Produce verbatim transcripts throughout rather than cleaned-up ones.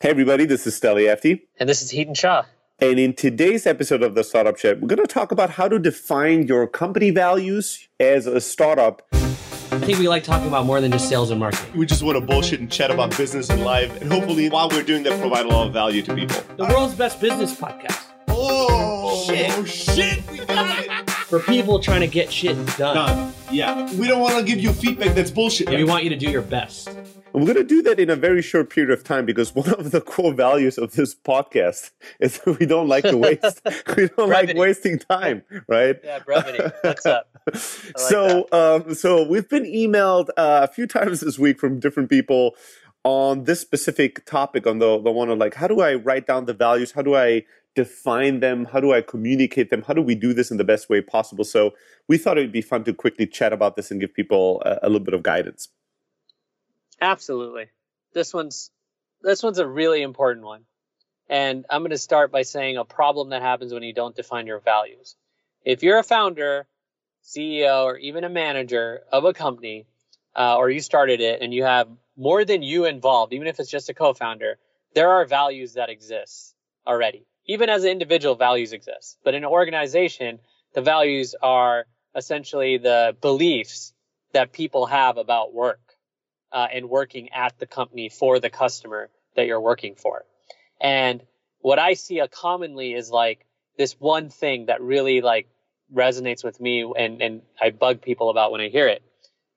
Hey everybody, this is Steli Efti. And this is Heaton Shah. And in today's episode of the Startup Chat, we're going to talk about how to define your company values as a startup. I think we like talking about more than just sales and marketing. We just want to bullshit and chat about business and life. And hopefully, while we're doing that, provide a lot of value to people. The world's best business podcast. Oh, shit. Oh, shit. We got it. For people trying to get shit done. Done. Yeah. We don't want to give you feedback that's bullshit. And we want you to do your best. And we're going to do that in a very short period of time because one of the core values of this podcast is that we don't like to waste. we don't Brevity. like wasting time, right? Yeah, brevity. What's up? Like so, um, so we've been emailed uh, a few times this week from different people on this specific topic, on the, the one of like, how do I write down the values? How do I define them? How do I communicate them? How do we do this in the best way possible? So we thought it would be fun to quickly chat about this and give people a, a little bit of guidance. Absolutely. This one's this one's a really important one. And I'm going to start by saying a problem that happens when you don't define your values. If you're a founder, C E O, or even a manager of a company, uh, or you started it and you have more than you involved, even if it's just a co-founder, there are values that exist already. Even as an individual, values exist. But in an organization, the values are essentially the beliefs that people have about work. Uh, and working at the company for the customer that you're working for. And what I see uh, commonly is like this one thing that really like resonates with me and, and I bug people about when I hear it.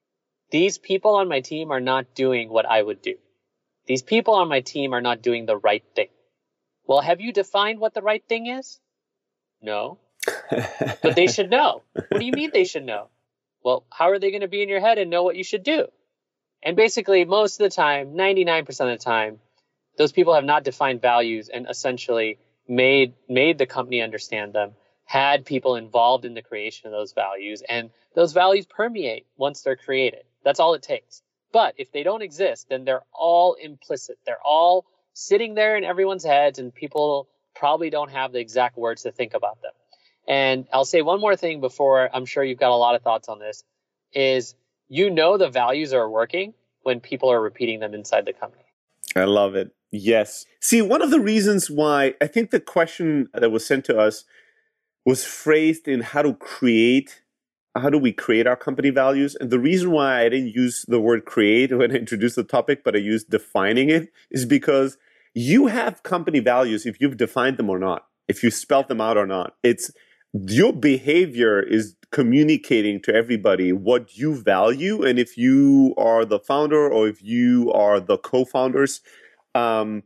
These people on my team are not doing what I would do. These people on my team are not doing the right thing. Well, have you defined what the right thing is? No. But they should know. What do you mean they should know? Well, how are they going to be in your head and know what you should do? And basically, most of the time, ninety-nine percent of the time, those people have not defined values and essentially made made the company understand them, had people involved in the creation of those values, and those values permeate once they're created. That's all it takes. But if they don't exist, then they're all implicit. They're all sitting there in everyone's heads, and people probably don't have the exact words to think about them. And I'll say one more thing before I'm sure you've got a lot of thoughts on this, is you know the values are working when people are repeating them inside the company. I love it. Yes. See, one of the reasons why I think the question that was sent to us was phrased in how to create, how do we create our company values? And the reason why I didn't use the word create when I introduced the topic, but I used defining it, is because you have company values if you've defined them or not, if you spelled them out or not. It's your behavior is communicating to everybody what you value. And if you are the founder or if you are the co-founders, um,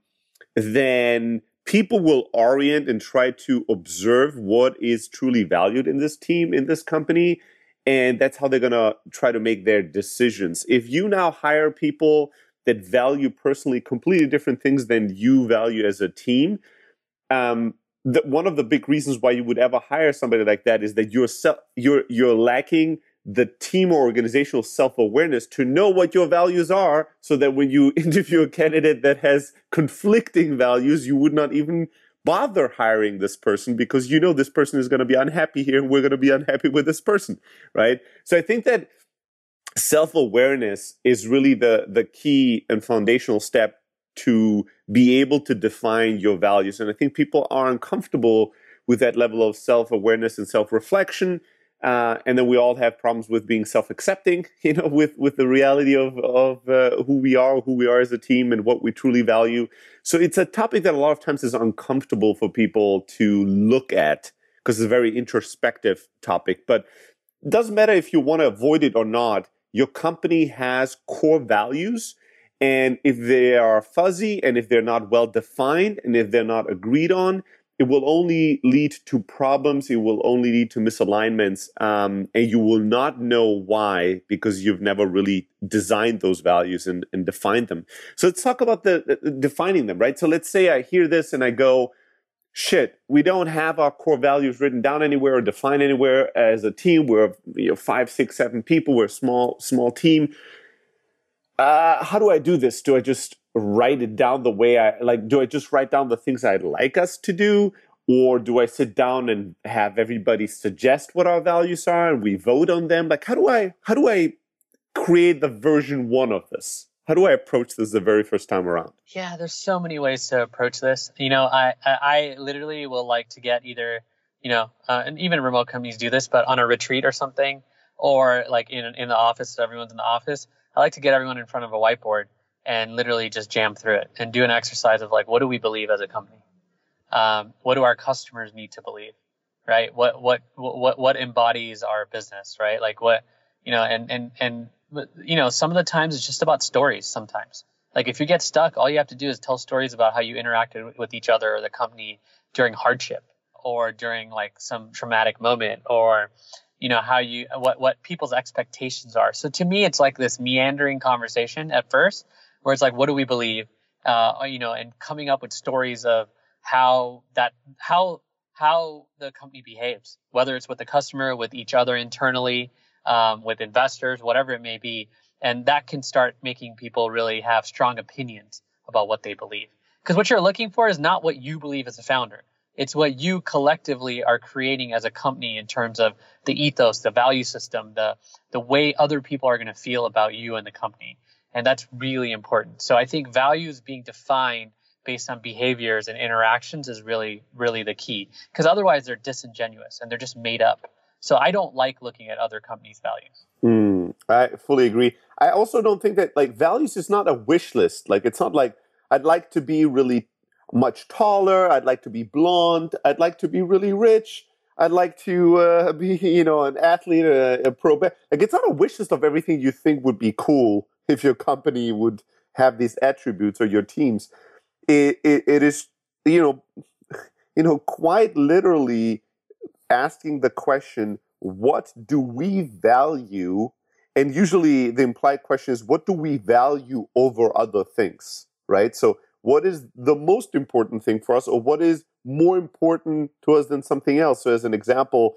then people will orient and try to observe what is truly valued in this team, in this company. And that's how they're going to try to make their decisions. If you now hire people that value personally completely different things than you value as a team, um, The, one of the big reasons why you would ever hire somebody like that is that you're se- you're you're lacking the team or organizational self-awareness to know what your values are, so that when you interview a candidate that has conflicting values, you would not even bother hiring this person because you know this person is going to be unhappy here and we're going to be unhappy with this person, right? So I think that self-awareness is really the the key and foundational step to be able to define your values. And I think people are uncomfortable with that level of self-awareness and self-reflection. Uh, and then we all have problems with being self-accepting, you know, with, with the reality of, of uh, who we are, who we are as a team and what we truly value. So it's a topic that a lot of times is uncomfortable for people to look at because it's a very introspective topic. But it doesn't matter if you want to avoid it or not. Your company has core values. And if they are fuzzy and if they're not well defined and if they're not agreed on, it will only lead to problems. It will only lead to misalignments. Um, and you will not know why because you've never really designed those values and, and defined them. So let's talk about the, the defining them, right? So let's say I hear this and I go, shit, we don't have our core values written down anywhere or defined anywhere as a team. We're you know, five, six, seven people. We're a small, small team. Uh, how do I do this? Do I just write it down the way I like? Do I just write down the things I'd like us to do? Or do I sit down and have everybody suggest what our values are and we vote on them? Like, how do I, how do I create the version one of this? How do I approach this the very first time around? Yeah, there's so many ways to approach this. You know, I I, I literally will like to get either, you know, uh, and even remote companies do this, but on a retreat or something, or like in in the office, so everyone's in the office. I like to get everyone in front of a whiteboard and literally just jam through it and do an exercise of like, what do we believe as a company? Um, what do our customers need to believe, right? What what what what embodies our business, right? Like what, you know, and and and you know, some of the times it's just about stories. Sometimes, like if you get stuck, all you have to do is tell stories about how you interacted with each other or the company during hardship or during like some traumatic moment, or you know how you what what people's expectations are. So to me, it's like this meandering conversation at first, where it's like, what do we believe? Uh, you know, and coming up with stories of how that how how the company behaves, whether it's with the customer, with each other internally, um, with investors, whatever it may be. And that can start making people really have strong opinions about what they believe. Because what you're looking for is not what you believe as a founder. It's what you collectively are creating as a company in terms of the ethos, the value system, the the way other people are going to feel about you and the company. And that's really important. So I think values being defined based on behaviors and interactions is really, really the key. Because otherwise they're disingenuous and they're just made up. So I don't like looking at other companies' values. Mm, I fully agree. I also don't think that like values is not a wish list. Like it's not like I'd like to be really much taller. I'd like to be blonde. I'd like to be really rich. I'd like to uh, be, you know, an athlete, a, a pro. Like it's not a wish list of everything you think would be cool if your company would have these attributes or your teams. It, it, it is, you know, you know, quite literally asking the question, what do we value? And usually the implied question is, what do we value over other things, right? So what is the most important thing for us, or what is more important to us than something else? So as an example,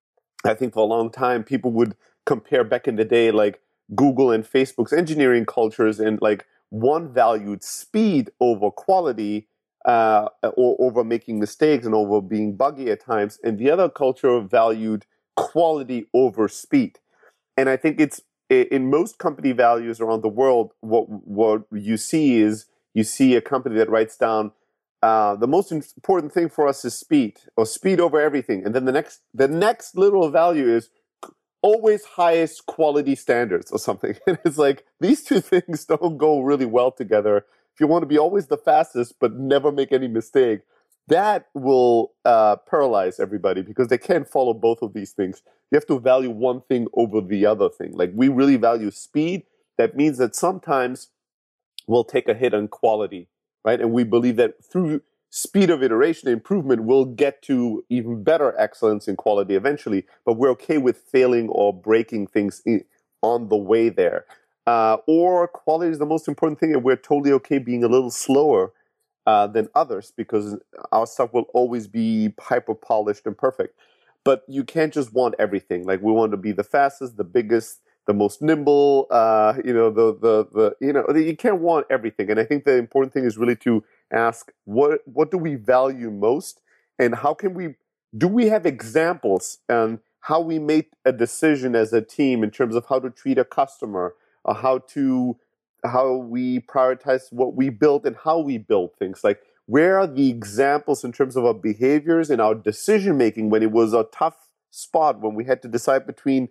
I think for a long time, people would compare back in the day, like Google and Facebook's engineering cultures, and like one valued speed over quality, uh, or over making mistakes and over being buggy at times, and the other culture valued quality over speed. And I think it's in most company values around the world, what what you see is you see a company that writes down uh, the most important thing for us is speed, or speed over everything, and then the next the next little value is always highest quality standards or something. And it's like these two things don't go really well together. If you want to be always the fastest but never make any mistake, that will uh, paralyze everybody because they can't follow both of these things. You have to value one thing over the other thing. Like we really value speed. That means that sometimes we'll take a hit on quality, right? And we believe that through speed of iteration improvement, we'll get to even better excellence in quality eventually, but we're okay with failing or breaking things in, on the way there. Uh, or quality is the most important thing, and we're totally okay being a little slower uh, than others because our stuff will always be hyper polished and perfect. But you can't just want everything. Like we want to be the fastest, the biggest, the most nimble. Uh, you know, the the the you know you can't want everything. And I think the important thing is really to ask what what do we value most, and how can we do we have examples and how we made a decision as a team in terms of how to treat a customer, or how to how we prioritize what we build and how we build things. Like where are the examples in terms of our behaviors and our decision making when it was a tough spot, when we had to decide between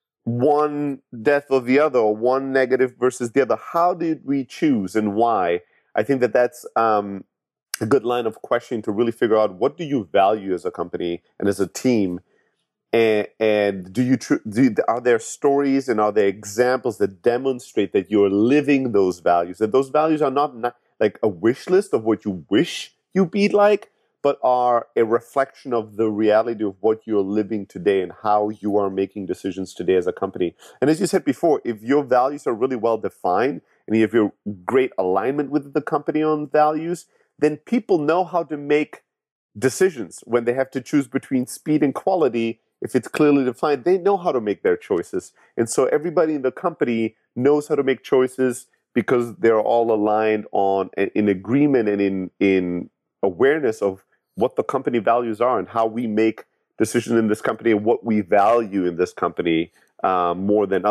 one death or the other, or one negative versus the other? How did we choose and why? I think that that's um, a good line of questioning to really figure out what do you value as a company and as a team, and, and do you tr- do, are there stories and are there examples that demonstrate that you're living those values? That those values are not, not like a wish list of what you wish you be like, but are a reflection of the reality of what you're living today and how you are making decisions today as a company. And as you said before, if your values are really well defined and you have your great alignment with the company on values, then people know how to make decisions when they have to choose between speed and quality. If it's clearly defined, they know how to make their choices. And so everybody in the company knows how to make choices because they're all aligned on in agreement and in in awareness of what the company values are and how we make decisions in this company and what we value in this company uh, more than others.